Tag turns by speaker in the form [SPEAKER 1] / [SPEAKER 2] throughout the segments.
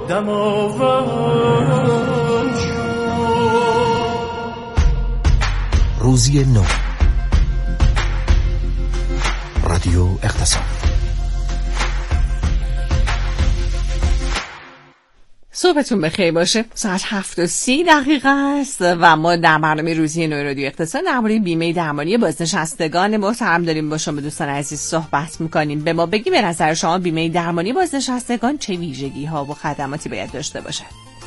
[SPEAKER 1] دماوند شد.
[SPEAKER 2] روزی نو، رادیو اقتصاد.
[SPEAKER 3] صبحتون بخیر باشه. ساعت 7:30 است و ما در برنامه روزی نو رادیو اقتصاد درباره بیمه درمانی بازنشستگان محترم داریم با شما دوستان عزیز صحبت می‌کنیم. به ما بگید به نظر شما بیمه درمانی بازنشستگان چه ویژگی‌ها و خدماتی باید داشته باشه؟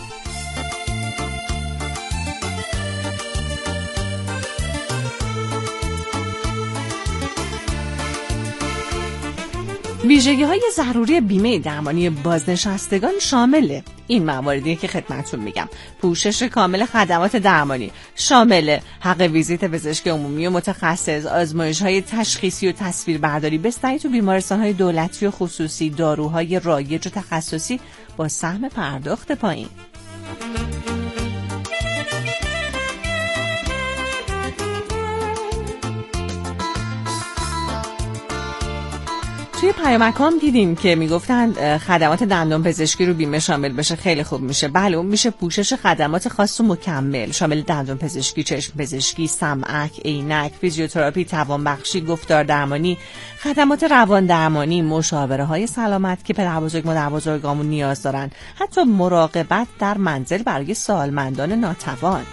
[SPEAKER 3] ویژگی‌های ضروری بیمه درمانی بازنشستگان شامل این مواردی که خدمتتون میگم: پوشش کامل خدمات درمانی، شامل حق ویزیت پزشک عمومی و متخصص، آزمایش‌های تشخیصی و تصویربرداری، بستری تو بیمارستان‌های دولتی و خصوصی، داروهای رایج و تخصصی با سهم پرداخت پایین. توی پیامکام دیدیم که میگفتن خدمات دندان پزشکی رو بیمه شامل بشه، خیلی خوب میشه. بله، اون میشه پوشش خدمات خاص و مکمل شامل دندان پزشکی، چشم پزشکی، سمعک، عینک، فیزیوتراپی، توانبخشی، گفتار درمانی، خدمات روان درمانی، مشاوره های سلامت که پدربزرگ مادربزرگامون نیاز دارن، حتی مراقبت در منزل برای سالمندان ناتوان.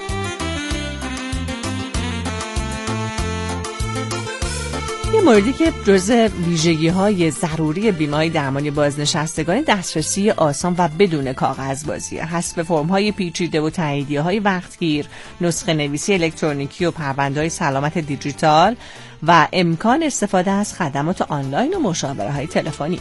[SPEAKER 3] یه موردی که جزء ویژگی‌های ضروری بیمه‌های درمانی بازنشستگان دسترسی آسان و بدون کاغذبازیه، حذف فرم‌های پیچیده و تاییدیه‌های وقتگیر، نسخه نویسی الکترونیکی و پرونده‌های سلامت دیجیتال و امکان استفاده از خدمات آنلاین و مشاوره‌های تلفنی.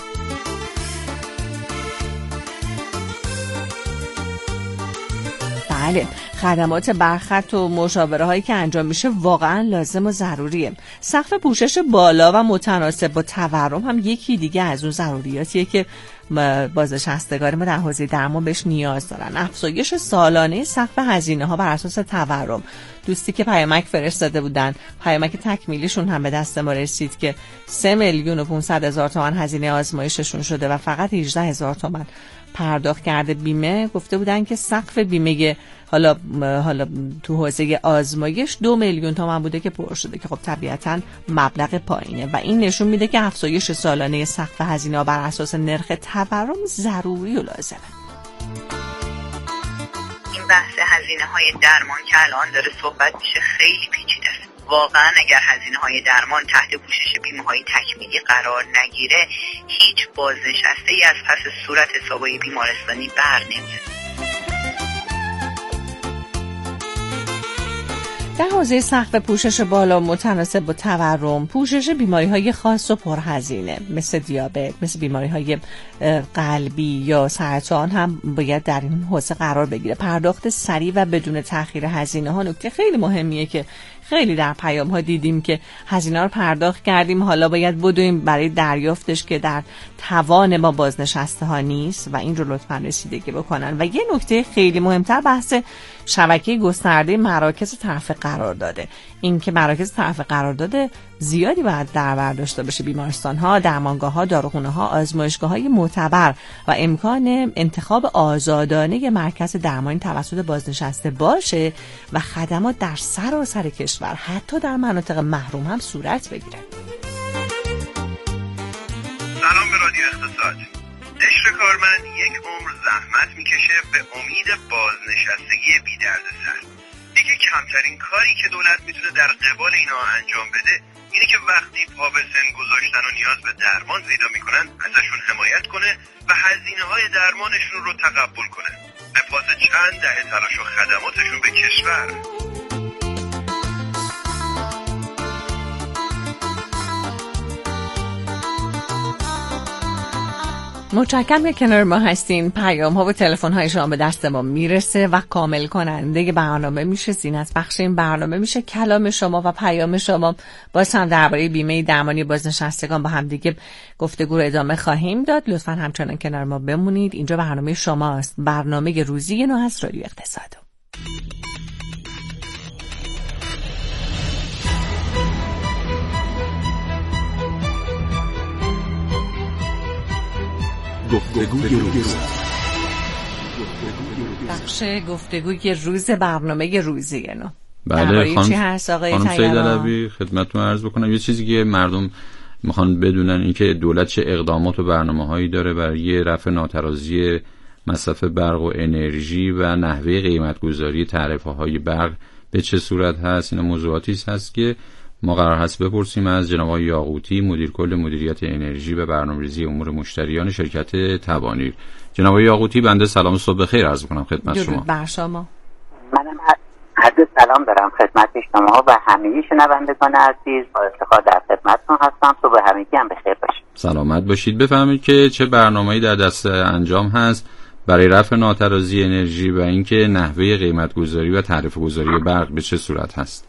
[SPEAKER 3] بله، خدمات برخط و مشاوره هایی که انجام میشه واقعا لازم و ضروریه. سقف پوشش بالا و متناسب با تورم هم یکی دیگه از اون ضروریاتیه که بازنشستگان ما در حوزه درمان بهش نیاز دارن. افزایش سالانه سقف هزینه ها بر اساس تورم. دوستی که پیامک فرستاده بودن، پیامک تکمیلیشون هم به دست ما رسید که 3,500,000 تومان هزینه آزمایششون شده و فقط 18,000 تومان پرداخت کرده بیمه. گفته بودن که سقف بیمه حالا تو حوزه آزمایش 2,000,000 تومان بوده که پر شده، که خب طبیعتاً مبلغ پایینه و این نشون میده که افزایش سالانه سقف هزینه بر اساس نرخ تورم ضروری و لازمه.
[SPEAKER 4] این بحث هزینه‌های درمان که الان داره صحبت میشه خیلی پیچیده است. واقعا اگر هزینه‌های درمان تحت پوشش بیمه‌های تکمیلی قرار نگیره، هیچ بازنشسته‌ای از پس صورت حسابهای بیمارستانی بر نمیاد.
[SPEAKER 3] در حوزه سقف پوشش بالا متناسب با تورم، پوشش بیماری‌های خاص و پرهزینه مثل دیابت، مثل بیماری‌های قلبی یا سرطان هم باید در این حوزه قرار بگیره. پرداخت سریع و بدون تأخیر هزینه‌ها نکته خیلی مهمیه که خیلی در پیام‌ها دیدیم که هزینه رو پرداخت کردیم، حالا باید بدویم برای دریافتش که در توان ما بازنشسته ها نیست و این رو لطفاً رسیدگی بکنن. و یه نکته خیلی مهمتر بحث شبکه گسترده مراکز طرف قرار داده. این که مراکز طرف قرار داده زیادی باید در بر داشته باشه: بیمارستان‌ها، درمانگاه‌ها، داروخانه‌ها، آزمایشگاه‌های معتبر و امکان انتخاب آزادانه مرکز درمانی توسط بازنشسته باشه و خدمات در سراسر کشور حتی در مناطق محروم هم صورت بگیره.
[SPEAKER 5] سلام به رادیو اقتصاد. قشر کارمند یک عمر زحمت میکشه به امید بازنشستگی بی دردسر. دیگه کمترین کاری که دولت میتونه در قبال اینا انجام بده اینه که وقتی پا به سن گذاشتن و نیاز به درمان پیدا میکنن ازشون حمایت کنه و هزینه‌های درمانشون رو تقبل کنه به پاس چند دهه تلاش و خدماتشون به کشور.
[SPEAKER 3] متشکرم که کنار ما هستین. پیام ها و تلفن های شما به دست ما میرسه و کامل کننده برنامه میشه، زینت بخش این برنامه میشه. کلام شما و پیام شما باز هم درباره بیمه درمانی بازنشستگان با هم دیگه گفتگو رو ادامه خواهیم داد. لطفاً همچنان کنار ما بمونید. اینجا برنامه شماست، برنامه روزی نو از رادیو اقتصاد.
[SPEAKER 2] گفتگوی روز.
[SPEAKER 3] بخش گفتگوی روز برنامه روزی نو.
[SPEAKER 6] بله
[SPEAKER 3] چی هست آقای
[SPEAKER 6] خانم سید علوی خدمتتون عرض بکنم. یه چیزی که مردم میخوان بدونن این که دولت چه اقدامات و برنامه‌هایی داره برای رفع ناترازی مصرف برق و انرژی و نحوه قیمت‌گذاری تعرفه‌های برق به چه صورت هست. اینا موضوعاتی هست که ما قرار هست بپرسیم از جناب آقای یاقوتی، مدیر کل مدیریت انرژی و برنامه‌ریزی امور مشتریان شرکت تبانیر. جناب آقای یاقوتی، بنده سلام صبح بخیر عرض می‌کنم خدمت شما.
[SPEAKER 3] درود بر شما.
[SPEAKER 7] منم عرض سلام دارم خدمت شما و همه شنوندگان عزیز. با افتخار در خدمتتون هستم. صبح همگی هم بخیر باشید.
[SPEAKER 6] سلامت باشید. بفرمایید که چه برنامه‌ای در دست انجام هست برای رفع ناترازی انرژی و اینکه نحوه قیمت‌گذاری و تعرفه‌گذاری برق به چه صورت هست؟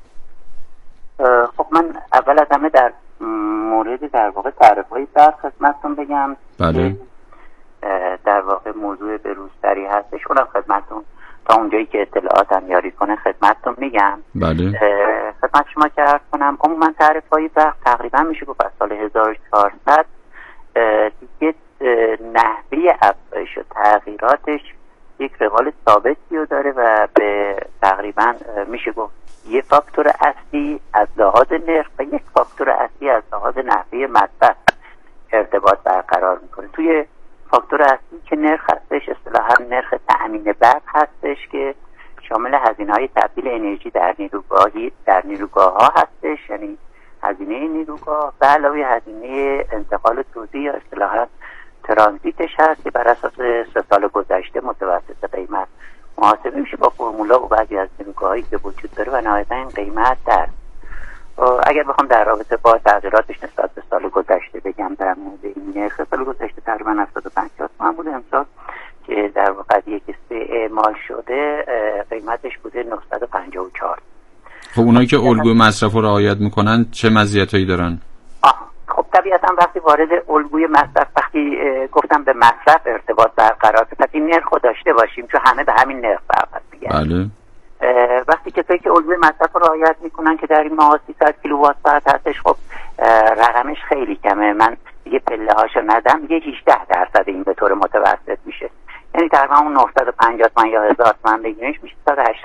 [SPEAKER 7] خب من اول از همه در مورد در واقع تعرفه‌های برق خدمتتون بگم.
[SPEAKER 6] بله.
[SPEAKER 7] در واقع موضوع بروزتری هستش. اونم خدمتتون تا اونجایی که اطلاعاتم یاری کنه خدمتتون میگم.
[SPEAKER 6] بله.
[SPEAKER 7] خدمت شما که عرض کنم عموما تعرفه‌های برق تقریبا میشه گفت از سال 1400 دیگه نحوه افزایش و تغییراتش یک روال ثابتی رو داره و به تقریبا میشه گفت یه فاکتور اصلی از لحاظ نرخ و یک فاکتور اصلی از لحاظ نحوه مصرف ارتباط برقرار میکنه. توی فاکتور اصلی که نرخ هستش اصطلاحاً نرخ تأمین برق هستش که شامل هزینه‌های تبدیل انرژی در نیروگاه‌ها هستش، یعنی هزینه نیروگاه و علاوه هزینه انتقال توزیع یا اصطلاحاً ترانزیتش هست که بر اساس 3 سال گذشته متوسط قیمت محاسبه میشه با فرمولا و بعضی از نیروگاهایی که وجود داره و نهایتاً این قیمت در اگر بخوام در رابطه با تغییراتش نسبت به سال گذشته بگم در مورد این نرخ سال گذشته تقریبا 75 تومان بوده، امسال که در واقع یک اعمال شده قیمتش بوده 954.
[SPEAKER 6] خب اونایی که الگوی مصرف رو رعایت میکنن چه مزیتایی دارن؟
[SPEAKER 7] خب طبیعتا وقتی وارد الگوی مصرف وقتی گفتم به مصرف ارتباط برقرار پس این نرخ رو داشته باشیم چون همه به همین نرخ برابر میگن.
[SPEAKER 6] بله.
[SPEAKER 7] وقتی کسایی که الگوی مصرف رو رعایت میکنن که در این ماه 300 کیلووات ساعت هستش، خب رقمش خیلی کمه. من دیگه پله هاشو ندم، دیگه 18% این به طور متوسط میشه، یعنی تقریبا اون 950 تومن یا 1000 تومن بگیرنش میشه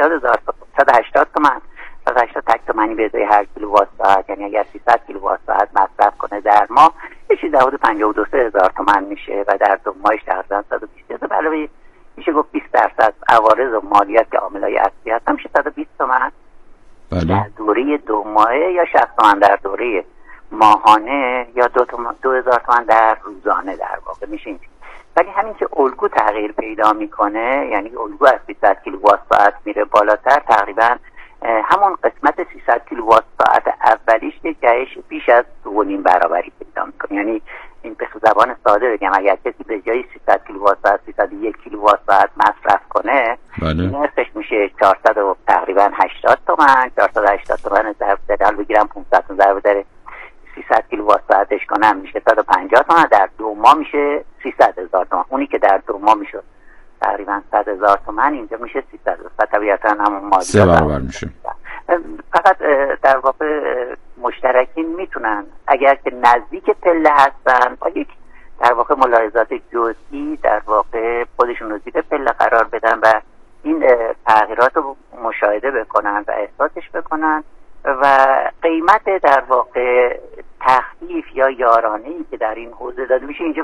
[SPEAKER 7] 180 تومن 180 تک تومنی به ازای هر کیلووات ساعت، یعنی اگر 300 کیلووات ساعت مصرف کنه در ماه یه چیزی حدود 52,000 تومن میشه و در 2 ماهش تقریبا 120,000 علاوه میشه گفت 20% عوارض و مالیات که عاملای اصلی هستن میشه 120 تومن.
[SPEAKER 6] بله.
[SPEAKER 7] در دوره 2 ماهه یا 60 تومن در دوره ماهانه یا 2000 تومن در روزانه در واقع میشه. ولی همین که الگو تغییر پیدا میکنه، یعنی الگو از 300 کیلووات ساعت میره بالاتر، تقریبا همون قسمت 300 کیلووات ساعت اولیش یک جهش بیش از 2.5 برابری پیدا میکنه. یعنی این به زبان ساده بگم اگر کسی به جای 300 کیلووات ساعت 301 کیلووات ساعت مصرف کنه، نرخش میشه 400 و تقریبا 80 تومن. 480 تومن ضرب در حال بگیرم 500 ضرب در 300 کیلووات ساعتش کنم میشه 150 تومن. در 2 ماه میشه 300,000 تومن. اونی که در 2 ماه میشه تقریبا 100,000 تومن اینجا میشه 300,000 و طبیعتا همون مالیات
[SPEAKER 6] 3 برابر میشه.
[SPEAKER 7] فقط در واقع مشترکین میتونن اگر که نزدیک پله هستن با یک در واقع ملاحظات جزئی در واقع خودشون رو زیر پله قرار بدن و این تغییرات رو مشاهده بکنن و احساسش بکنن و قیمت در واقع تخفیف یا یارانه‌ای که در این حوزه داده میشه اینجا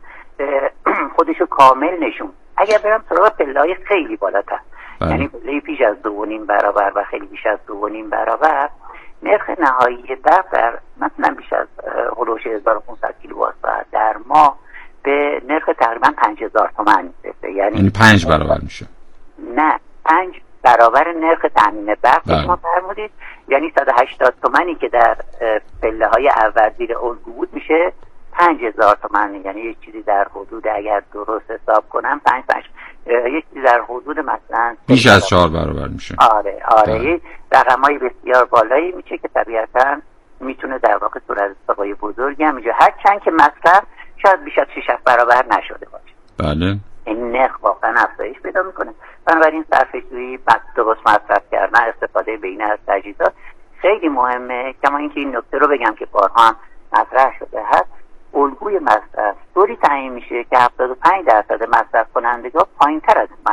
[SPEAKER 7] خودشو کامل نشون. اگر برم سراغ پله‌های خیلی بالاتر، یعنی پله پیش از 2.5 برابر و خیلی بیش از 2.5 برابر، نرخ نهایی برق در مثلا بیش از هولوش 1500 کیلووات ساعت در ماه به نرخ تقریبا 5000 تومان میرسه. یعنی
[SPEAKER 6] 5 برابر میشه.
[SPEAKER 7] نه، 5 برابر نرخ تامین برق شما فرمودید، یعنی 180 تومانی که در پله های اول زیر الگو بود میشه 5000 تومان، یعنی یک چیزی در حدود اگر درست حساب کنم 5 یک چیزی در حدود مثلا
[SPEAKER 6] بیش از 4 برابر میشه.
[SPEAKER 7] آره رقمای بسیار بالایی میشه که طبیعتا میتونه در واقع صورت حسابای بزرگی هم میشه، هر چند که مصرف شاید بیش از 6 برابر نشده باشه.
[SPEAKER 6] بله.
[SPEAKER 7] این نرخ واقعا افزایش پیدا میکنه. بنابراین صرفه‌جویی، درست مصرف کردن، استفاده بهینه از تجهیزات خیلی مهمه. کما اینکه این نکته رو بگم که بارها هم مطرح شده هست، الگوی مصرف طوری تعیین میشه که 75% مصرف کنندگان پایین‌تر از مصرف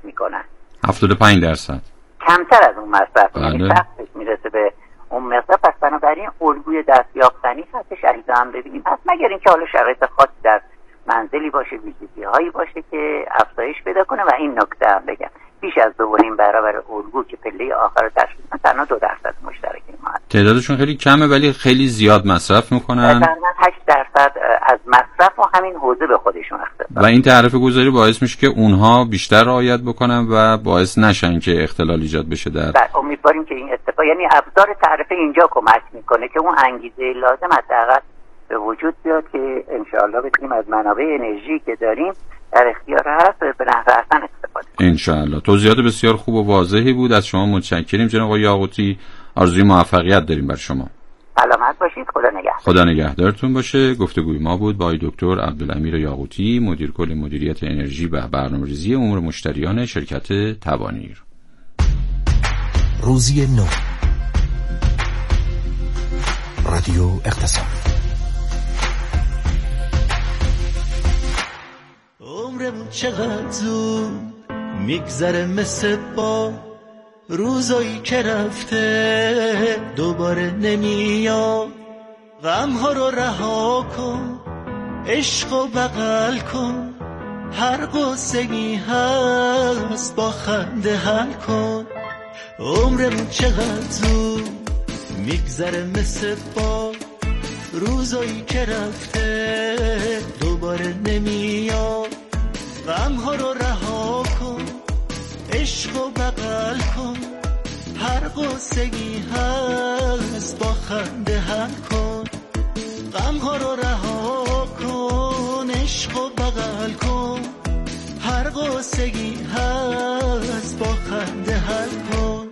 [SPEAKER 7] میکنن.
[SPEAKER 6] 75%
[SPEAKER 7] کمتر از اون مصرف، یعنی
[SPEAKER 6] بله.
[SPEAKER 7] سختش میرسه به اون مقدار. پس بنابراین الگوی دستیافتنی هستش عریضه هم ببینیم هست، مگر اینکه حالا شرایط خاصی در منزلی باشه، ویژگی هایی باشه که افزایش پیدا کنه. و این نکته هم بگم بیش از 2.5 برابر الگو که پله آخر رو تشکیل می‌کنه تنها 2% مشترک ما هست.
[SPEAKER 6] تعدادشون خیلی کمه ولی خیلی زیاد مصرف میکنن.
[SPEAKER 7] تقریبا 8% از مصرف و همین حوزه به خودشون اختصاص.
[SPEAKER 6] و این تعرفه گذاری باعث میشه که اونها بیشتر رعایت بکنن و باعث نشن که اختلال ایجاد بشه در.
[SPEAKER 7] امیدواریم که این اتفاق، یعنی ابزار تعرفه اینجا کمک میکنه که اون انگیزه لازم حداقل به وجود بیاد که انشاءالله بتونیم از منابع انرژی که داریم در اختیار هست به نحو احسن استفاده کنیم.
[SPEAKER 6] انشاءالله. توضیحات بسیار خوب و واضحی بود، از شما متشکریم جناب آقای یاقوتی. آرزوی موفقیت داریم برای شما.
[SPEAKER 7] سلامت باشید. خدا نگهدار.
[SPEAKER 6] خدا نگهدارتون باشه. گفتگوی ما بود با آقای دکتر عبدالامیر یاقوتی، مدیر کل مدیریت انرژی و برنامه‌ریزی امور مشتریان شرکت توانیر.
[SPEAKER 2] روزی نو رادیو اقتصاد.
[SPEAKER 1] عمرمون چقدر زود میگذره مثل با روزایی که رفته دوباره نمیاد. غمها رو رها کن، عشق و بغل کن، هر قصه‌ای هست با خنده حل کن. عمرمون چقدر زود میگذره مثل با روزایی که رفته دوباره نمیاد. غمها رو رها کن، عشق و بغل کن، هر قصه‌ای هست با خنده حل کن. غمها رو رها کن، عشق و بغل کن، هر قصه‌ای هست با خنده حل کن.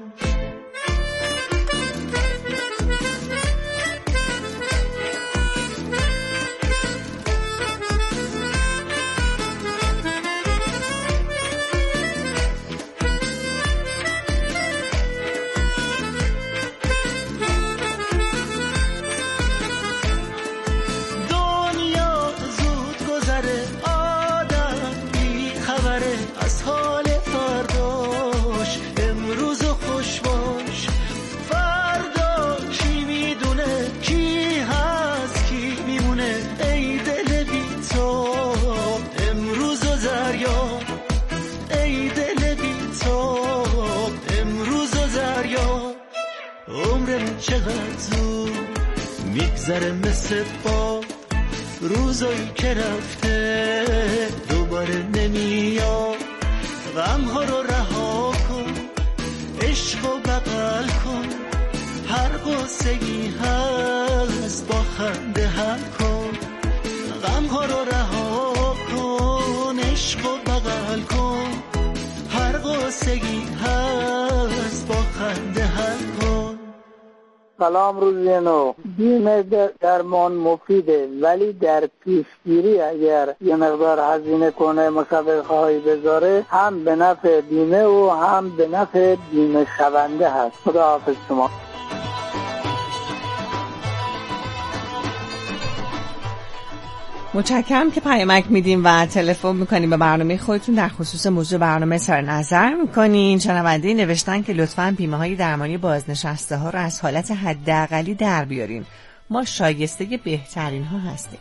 [SPEAKER 1] چقدر زود میگذره مثل با روزایی که رفته دوباره نمیاد. غمها رو رها کن، عشق و بغل کن، هر قصه‌ای هست با خنده حل کن. غمها رو رها کن، عشق و بغل کن، هر قصه‌ای هست با خنده حل کن.
[SPEAKER 8] سلام، روزی نو. بیمه درمان مفیده، ولی در پیشگیری اگر یه مقدار هزینه کنه، مسابقه هایی بذاره، هم به نفع بیمه و هم به نفع بیمه شونده هست. خدا حافظ شما.
[SPEAKER 3] متشکرم که پیامک میدیم و تلفن میکنیم به برنامه خودتون در خصوص موضوع برنامه سر نظر میکنین. شنونده نوشتن که لطفاً بیمه های درمانی بازنشسته ها رو از حالت حداقلی در بیارین، ما شایسته بهترین ها هستیم.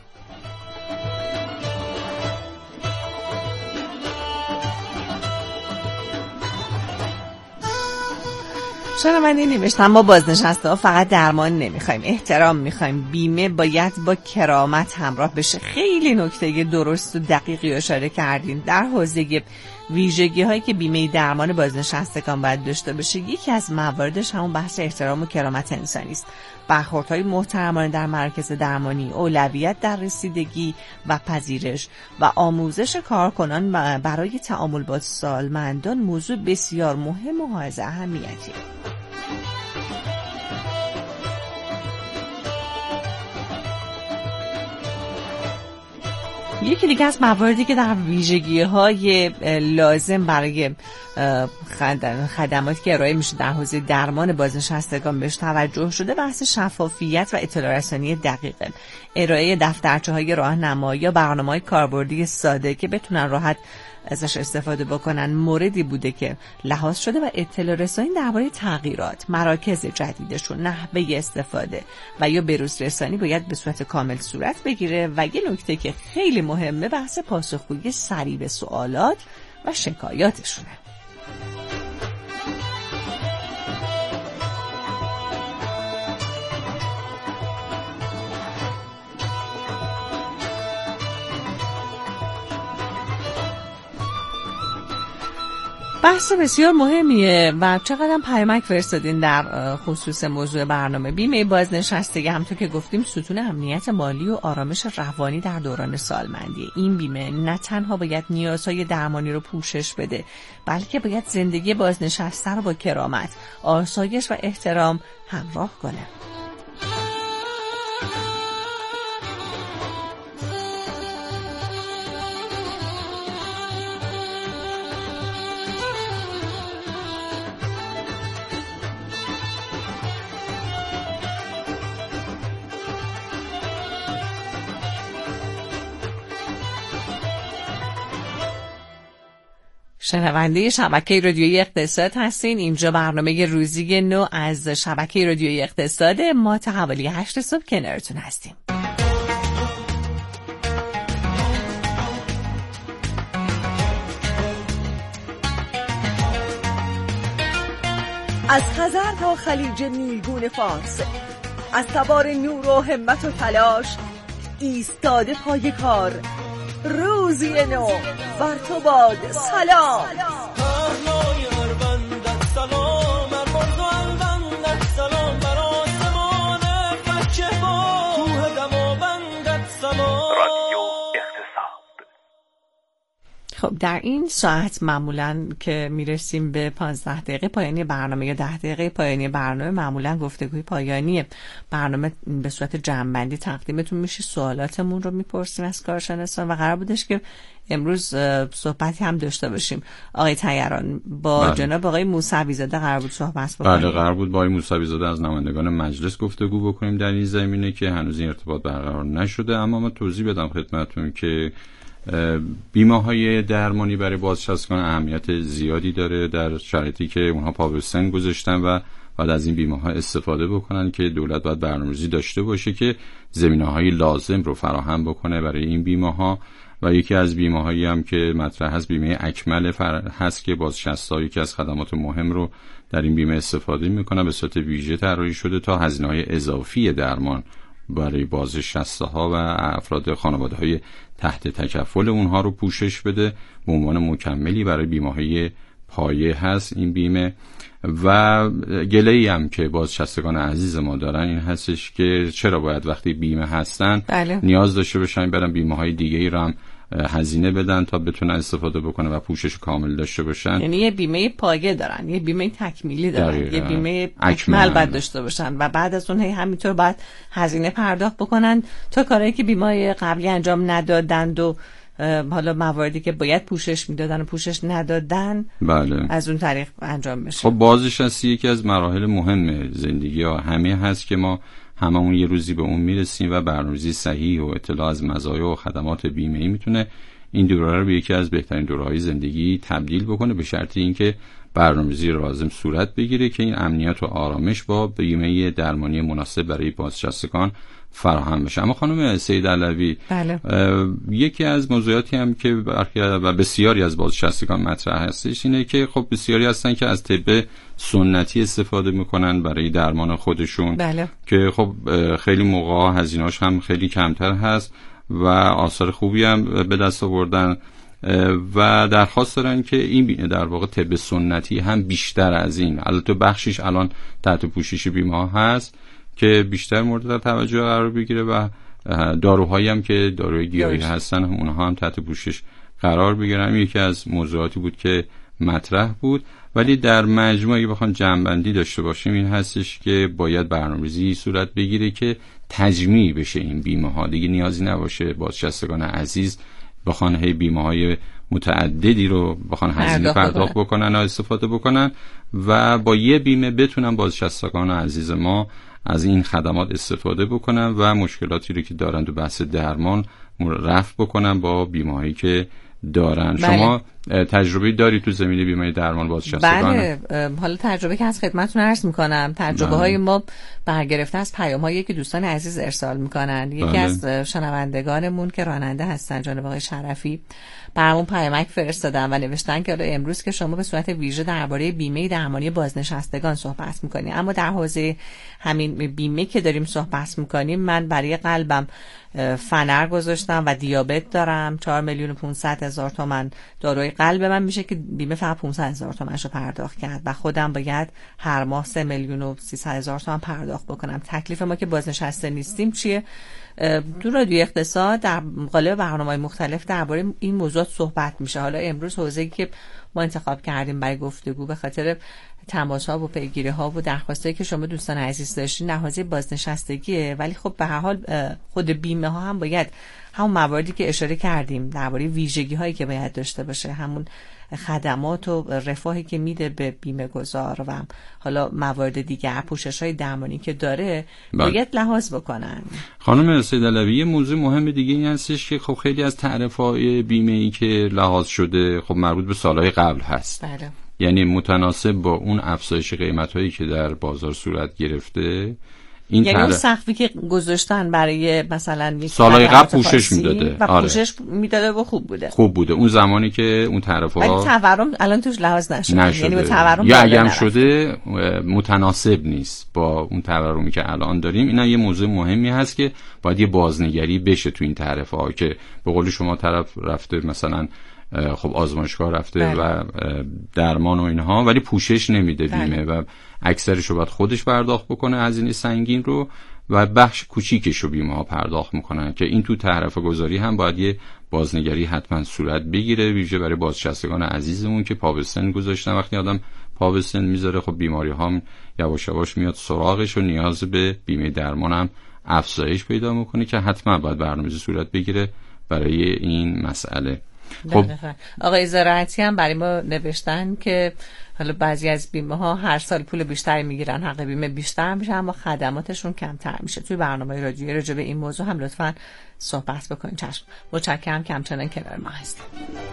[SPEAKER 3] شنونده نوشتن ما بازنشسته ها فقط درمان نمیخوایم، احترام میخوایم. بیمه باید با کرامت همراه بشه. خیلی نکته درست و دقیقی اشاره کردین. در حوزه ویژگی هایی که بیمه درمان بازنشستگان باید داشته باشه، یکی از مواردش همون بحث احترام و کرامت انسانی است. برخوردهای محترمانه در مراکز درمانی، اولویت در رسیدگی و پذیرش و آموزش کارکنان برای تعامل با سالمندان موضوع بسیار مهم و حائز اهمیتی. یکی دیگه از مواردی که در ویژگی‌های لازم برای خدماتی که ارائه میشه در حوزه درمان بازنشستگان بهش توجه شده، بحث شفافیت و اطلاع رسانی دقیقه. ارائه دفترچه‌های راهنمایی یا برنامه‌های کاربردی ساده که بتونن راحت ازش استفاده بکنن موردی بوده که لحاظ شده و اطلاع رسانی درباره تغییرات، مراکز جدیدشون، نحوه استفاده و یا بروز رسانی باید به صورت کامل صورت بگیره. و یه نکته که خیلی مهمه بحث پاسخگویی سریع به سوالات و شکایاتشونه. بحث بسیار مهمیه و چقدر پیامک فرستادین در خصوص موضوع برنامه. بیمه بازنشستگی همونطور که گفتیم ستون امنیت مالی و آرامش روانی در دوران سالمندی. این بیمه نه تنها باید نیازهای درمانی رو پوشش بده، بلکه باید زندگی بازنشسته رو با کرامت، آسایش و احترام همراه کنه. شنونده شبکه رادیویی اقتصاد هستین. اینجا برنامه روزی نو از شبکه رادیویی اقتصاد. ما تا حوالی 8 صبح کنارتون هستیم.
[SPEAKER 9] از خزر تا خلیج نیلگون فارس، از تبار نور و همت و تلاش، ایستاده پای کار. روزی نو بر تو باد سلام.
[SPEAKER 3] خب در این ساعت معمولاً که میرسیم به 15 دقیقه پایانی برنامه یا 10 دقیقه پایانی برنامه، معمولاً گفتگوی پایانی برنامه به صورت جمع‌بندی تقدیمتون میشه. سوالاتمون رو میپرسیم از کارشناسان و قرار بودش که امروز صحبتی هم داشته باشیم. آقای طیران با جناب آقای موسوی زاده قرار بود صحبت بکنیم.
[SPEAKER 6] بله قرار بود با آقای موسوی زاده از نمایندگان مجلس گفتگو بکنیم در این زمینه که هنوز این ارتباط برقرار نشده. اما من توضیح بدم خدمتتون که بیمه‌های درمانی برای بازنشستگان اهمیت زیادی داره در شرایطی که اونها پا به سن گذاشتن و بعد از این بیمه‌ها استفاده بکنن که دولت باید برنامه‌ریزی داشته باشه که زمینه‌های لازم رو فراهم بکنه برای این بیمه‌ها. و یکی از بیمه‌هایی هم که مطرح هست بیمه اکمل هست که بازنشسته‌ها یکی از خدمات مهم رو در این بیمه استفاده می‌کنن. به صورت ویژه طراحی شده تا هزینه‌های اضافی درمان برای بازنشسته‌ها و افراد خانواده‌های تحت تکفل اونها رو پوشش بده. به عنوان مکملی برای بیمه‌های پایه هست این بیمه. و گله‌ای هم که بازنشستگان عزیز ما دارن این هستش که چرا باید وقتی بیمه هستن نیاز داشته باشن برن بیمه‌های دیگه‌ای رو هم هزینه بدن تا بتونن استفاده بکنن و پوشش کامل داشته باشن.
[SPEAKER 3] یعنی یه بیمه پایه دارن، یه بیمه تکمیلی دارن، یه بیمه اکمل باید داشته باشن و بعد از اون همینطور باید هزینه پرداخت بکنن تا کارهایی که بیمه قبلی انجام ندادند و حالا مواردی که باید پوشش میدادن و پوشش ندادن
[SPEAKER 6] بله.
[SPEAKER 3] از اون طریق انجام بشه.
[SPEAKER 6] خب بازنشستی یکی از مراحل مهم زندگی ها همه هست که ما هممون یه روزی به اون میرسیم و برنامه‌ریزی صحیح و اطلاع از مزایا و خدمات بیمه‌ای میتونه این دوره رو به یکی از بهترین دوره‌های زندگی تبدیل بکنه، به شرطی اینکه برنامه‌ریزی لازم صورت بگیره که این امنیت و آرامش با بیمه درمانی مناسب برای بازنشستگان فراهم بشه. اما خانم سید علوی
[SPEAKER 3] بله.
[SPEAKER 6] یکی از موضوعاتی هم که برخی و بسیاری از بازنشستگان مطرح هستش اینه که خب بسیاری هستن که از طب سنتی استفاده میکنن برای درمان خودشون
[SPEAKER 3] بله.
[SPEAKER 6] که خب خیلی موقع هزینه‌اش هم خیلی کمتر هست و آثار خوبی هم به دست آوردن و درخواست دارن که این در واقع طب سنتی هم بیشتر از این، البته بخشیش الان تحت پوشش بیمه ها هست که بیشتر مورد توجه قرار بگیره و داروهایی هم که داروی گیاهی هستن اونها هم تحت پوشش قرار بگیرن. یکی از موضوعاتی بود که مطرح بود، ولی در مجموع اگه بخوام جمع‌بندی داشته باشیم این هستش که باید برنامه‌ریزی صورت بگیره که تجمیع بشه این بیمه ها. دیگه نیازی نباشه بازنشستگان عزیز بخوان بیمه های متعددی رو بخوان هزینه پرداخت بکنن و استفاده بکنن و با یه بیمه بتونن بازنشستگان عزیز ما از این خدمات استفاده بکنن و مشکلاتی رو که دارن تو بحث درمان رفع بکنن با بیمه‌هایی که دارن.
[SPEAKER 3] بله.
[SPEAKER 6] شما تجربه داری تو زمینه بیمه درمان بازنشستگان؟
[SPEAKER 3] بله، حالا تجربه که از خدمتتون عرض میکنم، تجربه های ما برگرفته از پیام هایی که دوستان عزیز ارسال میکنن. یکی از شنوندگانمون که راننده هستن، جناب آقای شرفی، برامون پیامک فرستادن و نوشتن که امروز که شما به صورت ویژه درباره بیمه درمانی بازنشستگان صحبت میکنید، اما در حوزه همین بیمه که داریم صحبت میکنیم، من برای قلبم فنر گذاشتم و دیابت دارم، 4,500,000 تومان داروی قلب من میشه که بیمه فقط 500,000 تومانشو پرداخت کرد و خودم باید هر ماه 3,300,000 تومان پرداخت بکنم. تکلیف ما که بازنشسته نیستیم چیه؟ تو رادیو اقتصاد در قالب برنامه‌های مختلف درباره این موضوعات صحبت میشه. حالا امروز حوزه‌ای که ما انتخاب کردیم برای گفتگو به خاطر تماس‌ها و پیگیری‌ها و درخواستایی که شما دوستان عزیز داشتین در حوزه بازنشستگیه، ولی خب به هر حال خود بیمه ها هم باید همون مواردی که اشاره کردیم درباره ویژگی‌هایی که باید داشته باشه، همون خدمات و رفاهی که میده به بیمه گذار و حالا موارد دیگر، پوشش‌های درمانی که داره باید لحاظ بکنن.
[SPEAKER 6] خانم سیدعلوی، موضوع مهم دیگه این هستش که خب خیلی از تعرفه‌های بیمه‌ای که لحاظ شده خب مربوط به سالهای قبل هست.
[SPEAKER 3] بله.
[SPEAKER 6] یعنی متناسب با اون افزایش قیمت‌هایی که در بازار صورت گرفته، این
[SPEAKER 3] یعنی اون سقفی که گذاشتن برای مثلا
[SPEAKER 6] سالهای قبل پوشش میداده
[SPEAKER 3] و پوشش میداده و خوب بوده اون زمانی که اون طرف‌ها، ولی تورم الان توش لحاظ نشده. یعنی با تورم
[SPEAKER 6] یا اگه هم شده متناسب نیست با اون تورمی که الان داریم. اینا یه موضوع مهمی هست که باید یه بازنگری بشه تو این طرف‌ها که به قول شما طرف رفته مثلا خب آزمایشگاه رفته بله. و درمان و اینها، ولی پوشش نمیده بیمه بله. و اکثرش رو باید خودش پرداخت بکنه هزینه سنگین رو و بخش کوچیکش رو بیمه ها پرداخت میکنن که این تو طرف گذاری هم باید یه بازنگری حتما صورت بگیره، ویژه برای بازنشستگان عزیزمون که پا به سن گذاشتن. وقتی آدم پا به سن میذاره خب بیماری هم یواش یواش میاد سراغش و نیاز به بیمه درمان هم افزایش پیدا میکنه که حتما باید برنامه‌ریزی صورت بگیره برای این مسئله.
[SPEAKER 3] خب آقای زراعتی هم برای ما نوشتن که حالا بعضی از بیمه ها هر سال پول بیشتری میگیرن، حق بیمه بیشتر میشه اما خدماتشون کمتر میشه. توی برنامه رادیویی راجع به این موضوع هم لطفاً صحبت بکنید. چشم. متشکرم که همچنان کنار ما هستید.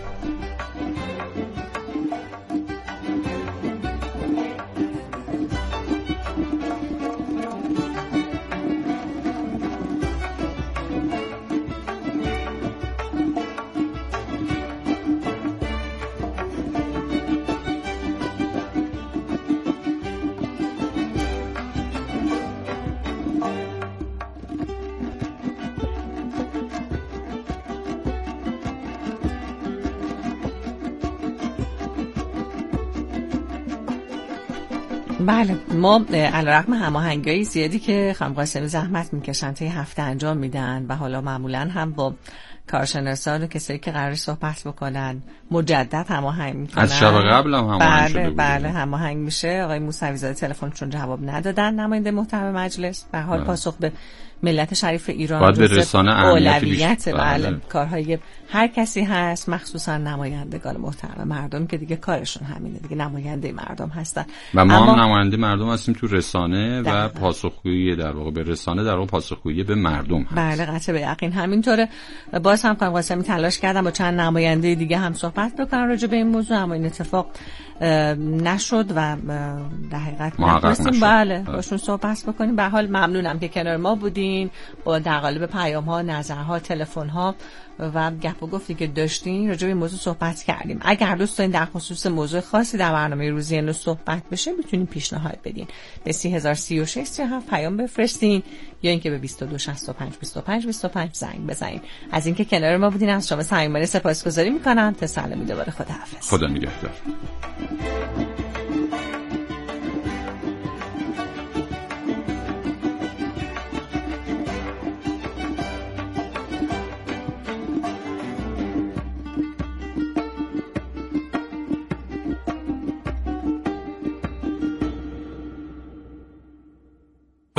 [SPEAKER 3] بله، ما علیرغم هماهنگی زیادی که خانم قاسمی زحمت میکشن تا هفته انجام میدن و حالا معمولا هم با کارشناسان و کسایی که قرار صحبت بکنن مجدد هماهنگ میکنن.
[SPEAKER 6] از شب قبل هم هماهنگ شده بود.
[SPEAKER 3] بله هماهنگ میشه. آقای موسوی زاده تلفنشون جواب ندادن، نماینده محترم مجلس. به حال پاسخ به ملت شریف ایران
[SPEAKER 6] باید به رسانه
[SPEAKER 3] اولویت بله کارهای هر کسی هست، مخصوصا نمایندگان محترم مردم که دیگه کارشون همینه دیگه، نماینده مردم هستن
[SPEAKER 6] و ما هم نماینده مردم هستیم تو رسانه و پاسخگویی در واقع به رسانه، در واقع پاسخگویی به مردم هست.
[SPEAKER 3] بله قطع به یقین همینطوره. باز هم خانم قاسمی تلاش کردم با چند نماینده دیگه هم صحبت بکنن راجع به این موضوع، اما این اتفاق نشد و در حقیقت نتونستیم بله باشون صحبت بکنیم. به حال ممنونم که کنار ما بودین، با در قالب پیام‌ها، نظرها، تلفن‌ها و گپ و گفتی که داشتین راجع به موضوع صحبت کردیم. اگر دوست دارین در خصوص موضوع خاصی در برنامه روزی امروز صحبت بشه میتونین پیشنهاد بدین، به 3036 37 پیام بفرستین یا اینکه به 2265 25 25 زنگ بزنین. از اینکه کنار ما بودین از شما صمیمانه سپاسگزاری میکنم. تا سلام دوباره، خداحافظ.
[SPEAKER 6] خدا نگهدار.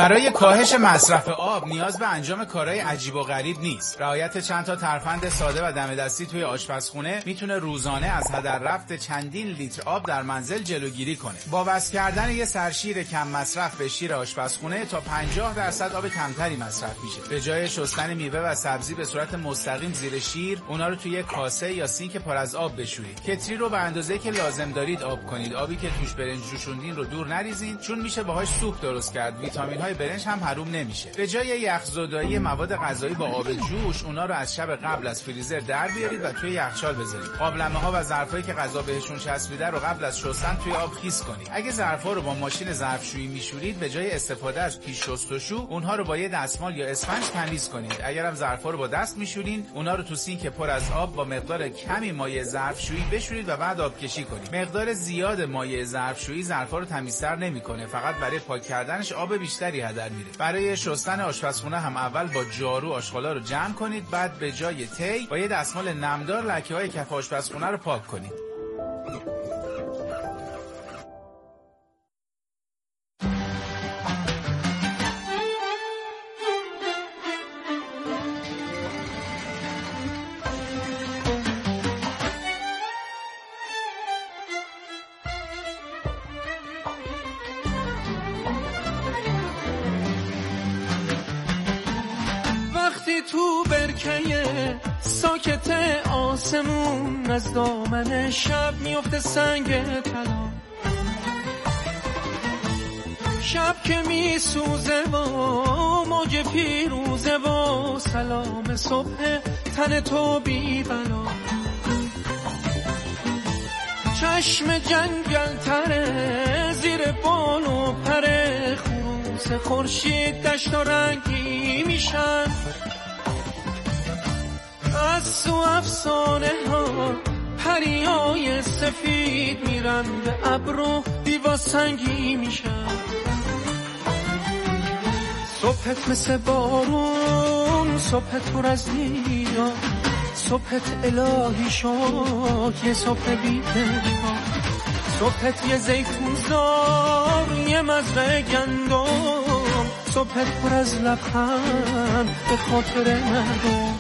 [SPEAKER 10] برای کاهش مصرف آب نیاز به انجام کارهای عجیب و غریب نیست. رعایت چند تا ترفند ساده و دم دستی توی آشپزخونه میتونه روزانه از هدر رفت چندین لیتر آب در منزل جلوگیری کنه. با وصل کردن یه سرشیر کم مصرف به شیر آشپزخونه تا 50% آب کمتری مصرف میشه. به جای شستن میوه و سبزی به صورت مستقیم زیر شیر، اونا رو توی کاسه یا سینک پر از آب بشورید. کتری رو به اندازه‌ای که لازم دارید آب کنید. آبی که توش برنج جوشوندین رو دور نریزین، چون میشه باهاش سوپ درست کرد. ویتامین‌های برنج هم حروم نمیشه. به جای یخزدایی مواد غذایی با آب جوش، اونا رو از شب قبل از فریزر در بیارید و توی یخچال بذارید. قابلمه‌ها و ظرفایی که غذا بهشون چسبیده رو قبل از شستن توی آب خیس کنید. اگه ظرفا رو با ماشین ظرفشویی میشورید، به جای استفاده از پیش شستشو، اونها رو با یه دستمال یا اسفنج تمیز کنید. اگرم ظرفا رو با دست میشورین، اونا رو تو سینک پر از آب با مقدار کمی مایع ظرفشویی بشورید و بعد آبکشی کنید. مقدار زیاد مایع ظرفشویی ظرفا رو تمیزتر نمی‌کنه، فقط برای پاک کردنش آب بیشتری هدر میره. برای شستن آشپزخونه هم اول با جارو آشغالا رو جمع کنید، بعد به جای تی با یه دستمال نمدار لکه‌های کف آشپزخونه رو پاک کنید.
[SPEAKER 11] تو برکه ساکت آسمون از دامن شب میفته سنگ طلا، شب که میسوزه و موج پیروزه و سلام صبح تن تو بی بلا، چشم جنگل تره زیر بال و پره، خروس خورشید دشت و رنگی میشن، از تو افسانه ها پریای سفید میرن به ابر و دیوا سنگی میشن، صبحت مثل بارون، صبحت پر از نیا، صبحت الهی شد یه صبح بی‌تنها، صبحت یه زیتون زار یه مزرعه گندم، صبحت پر از لبخند به خاطر مردم.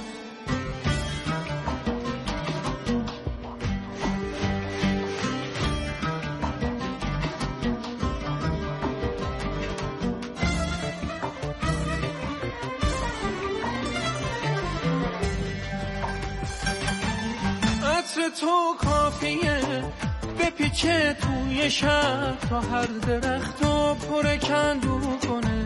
[SPEAKER 11] تو کافیه بپیچه توی شهر تا هر درخت و پر کندو کنه،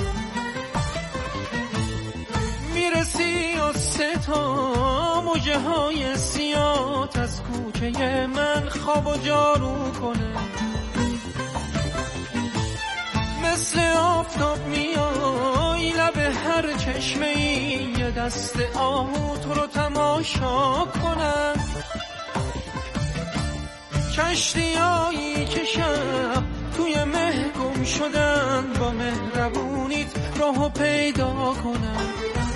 [SPEAKER 11] میرسی و سه تا موجه های سیاه از کوچه من خواب و جارو کنه، مثل آفتاب میای لب هر چشمه ای، یه دست آهو تو رو تماشا کنن، کشتیایی که شب توی مه گم شدن، با مهربونیت راهو پیدا کنن،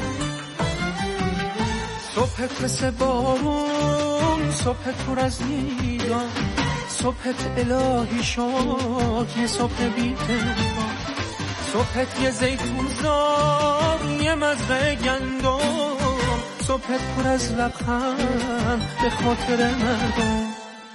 [SPEAKER 11] صبحت مثل بارون، صبحت پر از نیا، صبحت الهی شد یه صبح بی‌تنها، صبحت یه زیتون زار یه مزرعه گندم، صبحت پر از لبخند به خاطر مردم.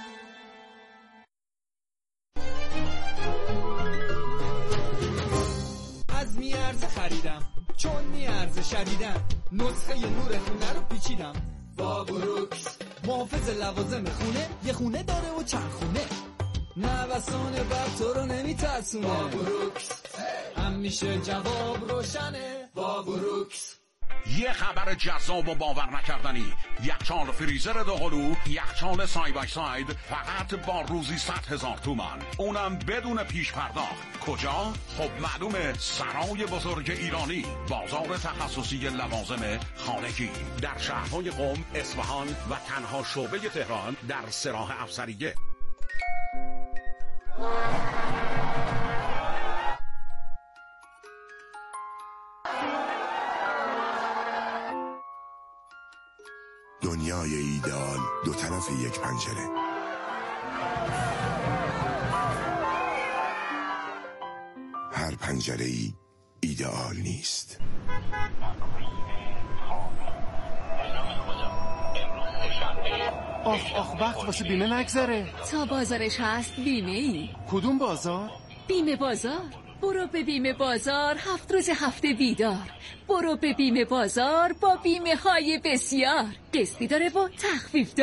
[SPEAKER 12] از میارزه خریدم چون میارزه شدیدم، نسخه نور خونه رو پیچیدم با بروکس، محافظ لوازم خونه، یه خونه داره و چند خونه، نوسان بر تو رو نمیترسونه با بروکس، همیشه جواب روشنه با بروکس.
[SPEAKER 13] یه خبر جذاب و باور نکردنی، یخچال فریزر دوقلو، یخچال سای بای ساید، فقط با روزی 100,000 تومان، اونم بدون پیش پرداخت. کجا؟ خب معلومه، سرای بزرگ ایرانی، بازار تخصصی لوازم خانگی در شهرهای قم، اصفهان و تنها شعبه تهران در سراح افسریه.
[SPEAKER 14] دنیای ایدئال دو طرف یک پنجره. هر پنجره‌ای ایدئال نیست.
[SPEAKER 15] آخ وقت واسه بیمه نگذره.
[SPEAKER 16] تا بازارش هست بیمه ای.
[SPEAKER 15] کدوم بازار؟
[SPEAKER 16] بیمه بازار. برو به بیمه بازار 7 روز هفته بیدار. برو به بیمه بازار با بیمه های بسیار. قسطی داره و تخفیف داره.